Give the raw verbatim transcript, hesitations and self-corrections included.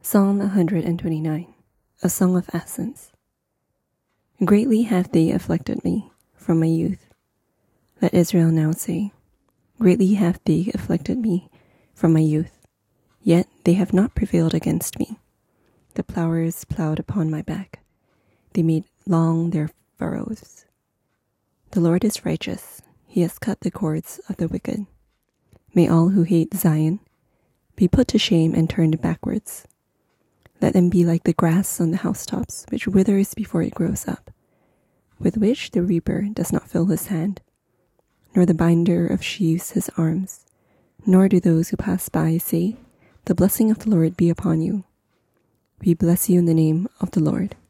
Psalm one hundred twenty-nine, a Song of Ascents. Greatly have they afflicted me from my youth. Let Israel now say, Greatly have they afflicted me from my youth, yet they have not prevailed against me. The plowers plowed upon my back. They made long their furrows. The Lord is righteous. He has cut the cords of the wicked. May all who hate Zion be put to shame and turned backwards. Let them be like the grass on the housetops, which withers before it grows up, with which the reaper does not fill his hand, nor the binder of sheaves his arms, nor do those who pass by say, The blessing of the Lord be upon you. We bless you in the name of the Lord.